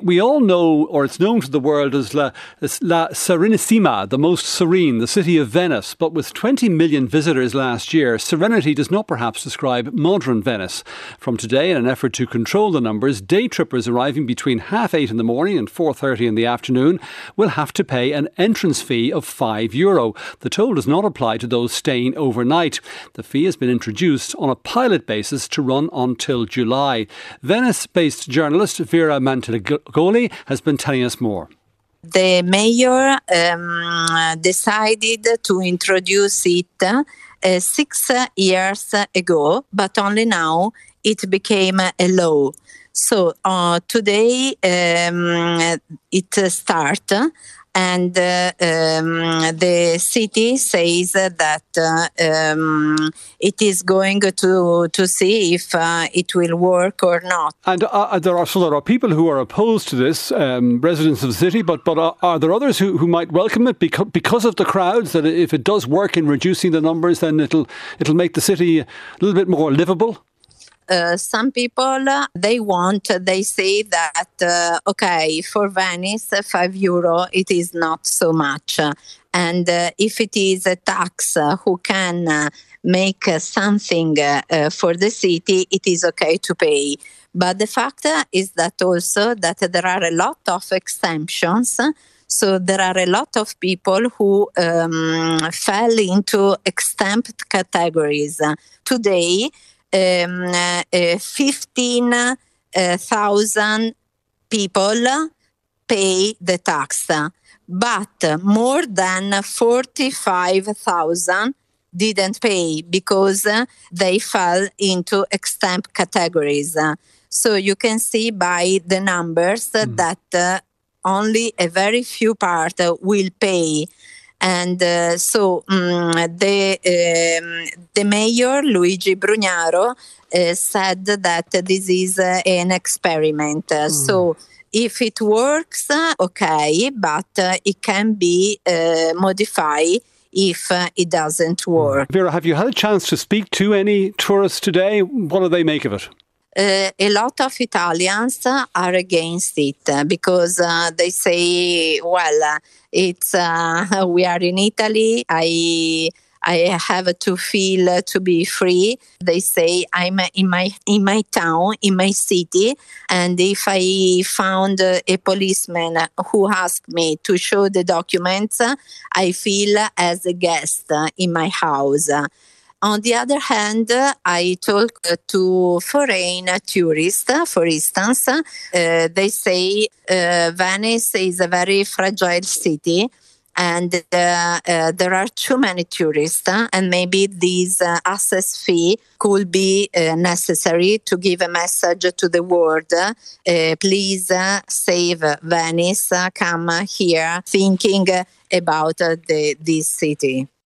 We all know, or it's known to the world as La Serenissima, the most serene, the city of Venice. But with 20 million visitors last year, serenity does not perhaps describe modern Venice. From today, in an effort to control the numbers, day trippers arriving between 8:30 in the morning and 4:30 in the afternoon will have to pay an entrance fee of €5. The toll does not apply to those staying overnight. The fee has been introduced on a pilot basis to run until July. Venice-based journalist Vera Mantegoli has been telling us more. The mayor decided to introduce it 6 years ago, but only now it became a law. So today it starts. And the city says that it is going to see if it will work or not. And there are people who are opposed to this, residents of the city, but are there others who might welcome it because of the crowds, that if it does work in reducing the numbers, then it'll make the city a little bit more livable? Some people, they say that, okay, for Venice, €5, it is not so much. And if it is a tax who can make something for the city, it is okay to pay. But the fact is that also that there are a lot of exemptions. So there are a lot of people who fell into exempt categories. Today, 15,000 people pay the tax, but more than 45,000 didn't pay because they fell into exempt categories. So you can see by the numbers that only a very few part will pay. And so the mayor, Luigi Brugnaro, said that this is an experiment. So if it works, okay, but it can be modified if it doesn't work. Vera, have you had a chance to speak to any tourists today? What do they make of it? A lot of Italians are against it because they say, well, it's we are in Italy. I have to feel to be free. They say I'm in my town, in my city, and if I found a policeman who asked me to show the documents, I feel as a guest in my house. On the other hand, I talk to foreign tourists, for instance. They say Venice is a very fragile city and there are too many tourists, and maybe this access fee could be necessary to give a message to the world. Please save Venice, come here, thinking about this city.